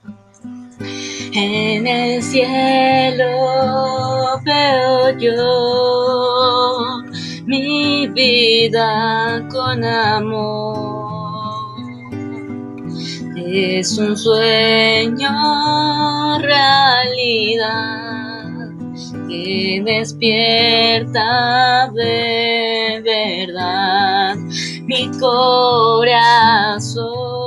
En el cielo veo yo mi vida con amor. Es un sueño realidad que despierta de verdad mi corazón.